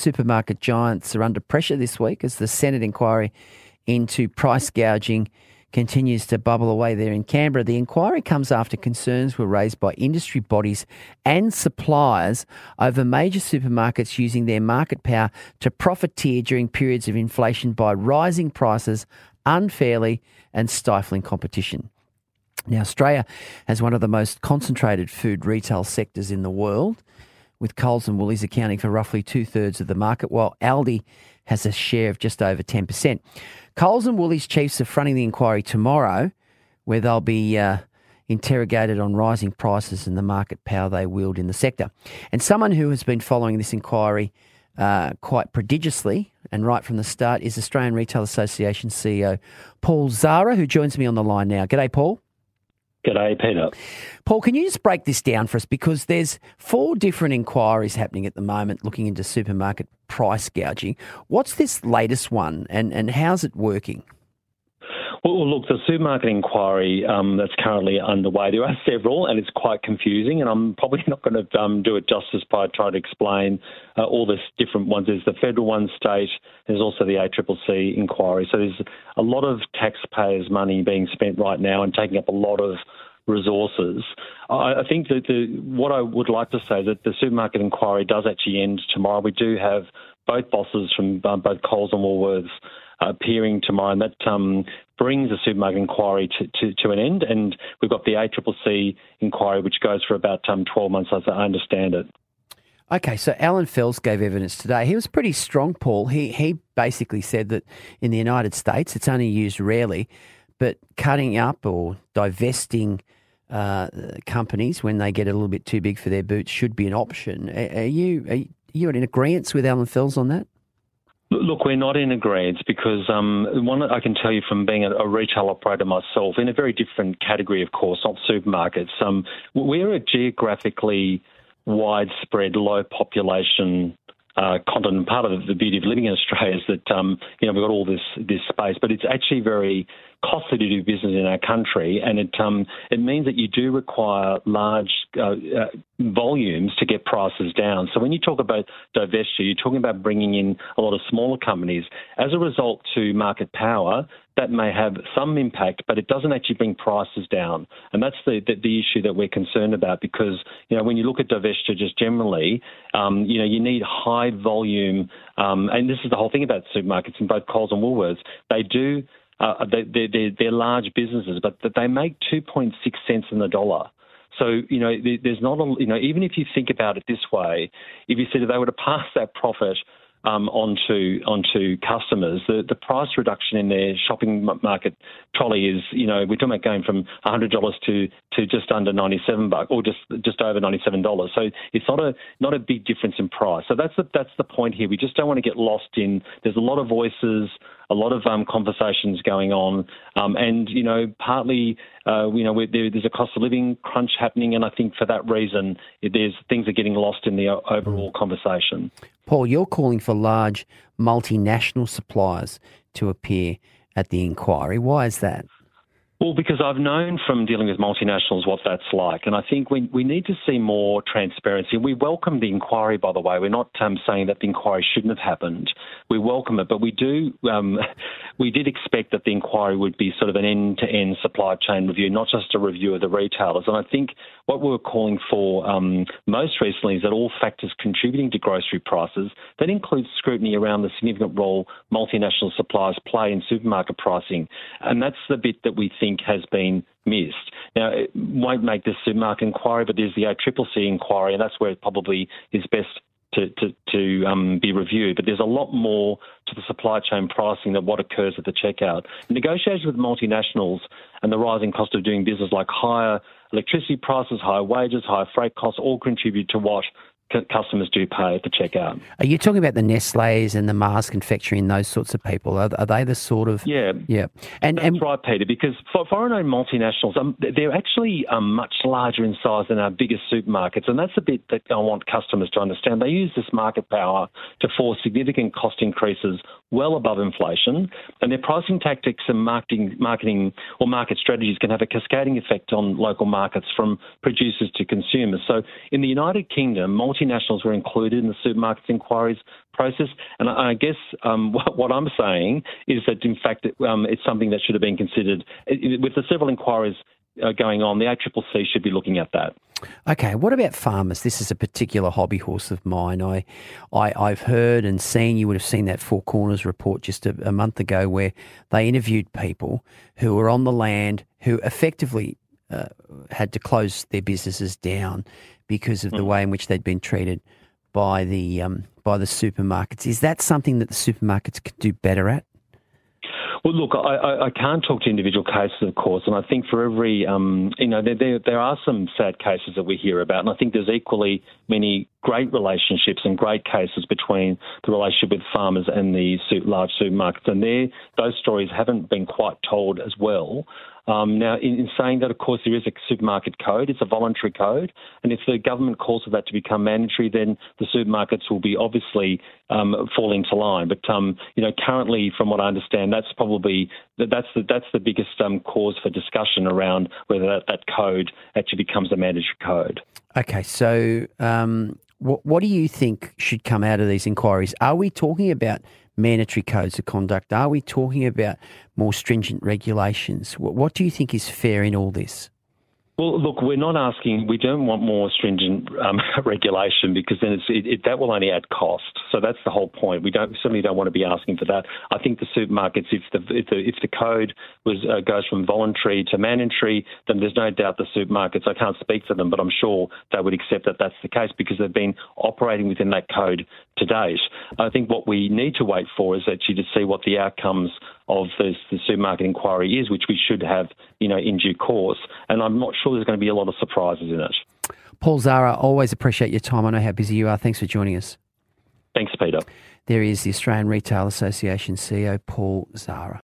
supermarket giants are under pressure this week as the Senate inquiry into price gouging continues to bubble away there in Canberra. The inquiry comes after concerns were raised by industry bodies and suppliers over major supermarkets using their market power to profiteer during periods of inflation by rising prices unfairly and stifling competition. Now, Australia has one of the most concentrated food retail sectors in the world, with Coles and Woolies accounting for roughly 2/3 of the market, while Aldi has a share of just over 10%. Coles and Woolies chiefs are fronting the inquiry tomorrow, where they'll be interrogated on rising prices and the market power they wield in the sector. And someone who has been following this inquiry quite prodigiously and right from the start is Australian Retail Association CEO Paul Zahra, who joins me on the line now. G'day, Paul. G'day, Peter. Paul, can you just break this down for us? Because there's 4 different inquiries happening at the moment looking into supermarket price gouging. What's this latest one and how's it working? Well, look, the supermarket inquiry that's currently underway, there are several and it's quite confusing, and I'm probably not going to do it justice by trying to explain all the different ones. There's the federal one, state, there's also the ACCC inquiry. So there's a lot of taxpayers' money being spent right now and taking up a lot of resources. I think that what I would like to say is that the supermarket inquiry does actually end tomorrow. We do have both bosses from both Coles and Woolworths appearing tomorrow, and that brings the supermarket inquiry to an end. And we've got the ACCC inquiry, which goes for about 12 months, as I understand it. Okay, so Alan Fels gave evidence today. He was pretty strong, Paul. He basically said that in the United States, it's only used rarely, but cutting up or divesting companies when they get a little bit too big for their boots should be an option. Are you in agreement with Alan Fels on that? Look, we're not in agreement because one I can tell you from being a retail operator myself, in a very different category, of course, not supermarkets, we're a geographically widespread, low population continent. Part of the beauty of living in Australia is that we've got all this space, but it's actually very costly to do business in our country, and it means that you do require large volumes to get prices down. So when you talk about divestiture, you're talking about bringing in a lot of smaller companies. As a result to market power, that may have some impact, but it doesn't actually bring prices down. And that's the issue that we're concerned about because, when you look at divestiture just generally, you need high volume, and this is the whole thing about supermarkets in both Coles and Woolworths. They do, they're large businesses, but they make 2.6 cents on the dollar. So, there's not even if you think about it this way, if you said if they were to pass that profit onto customers, the price reduction in their shopping market trolley is, we're talking about going from $100 to just under $97 or just over $97. So it's not a big difference in price. So that's the point here. We just don't want to get lost in. There's a lot of voices, a lot of conversations going on, and partly there's a cost of living crunch happening, and I think for that reason, things are getting lost in the overall conversation. Paul, you're calling for large multinational suppliers to appear at the inquiry. Why is that? Well, because I've known from dealing with multinationals what that's like, and I think we need to see more transparency. We welcome the inquiry, by the way. We're not saying that the inquiry shouldn't have happened. We welcome it, but we did expect that the inquiry would be sort of an end-to-end supply chain review, not just a review of the retailers. And I think what we're calling for most recently is that all factors contributing to grocery prices, that includes scrutiny around the significant role multinational suppliers play in supermarket pricing. And that's the bit that we think has been missed. Now, it won't make this supermarket inquiry, but there's the ACCC inquiry, and that's where it probably is best to be reviewed. But there's a lot more to the supply chain pricing than what occurs at the checkout. Negotiations with multinationals and the rising cost of doing business, like higher electricity prices, higher wages, higher freight costs, all contribute to what customers do pay at the checkout. Are you talking about the Nestle's and the Mars confectionery and those sorts of people? Are they the sort of... Yeah. That's right, Peter, because foreign-owned multinationals, they're actually much larger in size than our biggest supermarkets, and that's a bit that I want customers to understand. They use this market power to force significant cost increases well above inflation, and their pricing tactics and marketing or market strategies can have a cascading effect on local markets from producers to consumers. So in the United Kingdom, multinationals multinationals were included in the supermarkets inquiries process. And I guess what I'm saying is that, in fact, it's something that should have been considered. With the several inquiries going on, the ACCC should be looking at that. Okay, what about farmers? This is a particular hobby horse of mine. I've heard and seen, you would have seen that Four Corners report just a month ago where they interviewed people who were on the land who effectively had to close their businesses down because of the way in which they'd been treated by the supermarkets. Is that something that the supermarkets could do better at? Well, look, I can't talk to individual cases, of course, and I think for every, there are some sad cases that we hear about, and I think there's equally many great relationships and great cases between the relationship with farmers and the large supermarkets, and those stories haven't been quite told as well. Now, in saying that, of course, there is a supermarket code. It's a voluntary code. And if the government calls for that to become mandatory, then the supermarkets will be obviously fall into line. But, currently, from what I understand, that's the biggest cause for discussion around whether that code actually becomes a mandatory code. Okay, so what do you think should come out of these inquiries? Are we talking about mandatory codes of conduct? Are we talking about more stringent regulations? What do you think is fair in all this? Well, look, we don't want more stringent regulation, because then that will only add cost. So that's the whole point. We certainly don't want to be asking for that. I think the supermarkets, if the code goes from voluntary to mandatory, then there's no doubt the supermarkets, I can't speak for them, but I'm sure they would accept that that's the case because they've been operating within that code to date. I think what we need to wait for is actually to see what the outcomes of the supermarket inquiry is, which we should have, in due course. And I'm not sure there's going to be a lot of surprises in it. Paul Zahra, always appreciate your time. I know how busy you are. Thanks for joining us. Thanks, Peter. There is the Australian Retail Association CEO, Paul Zahra.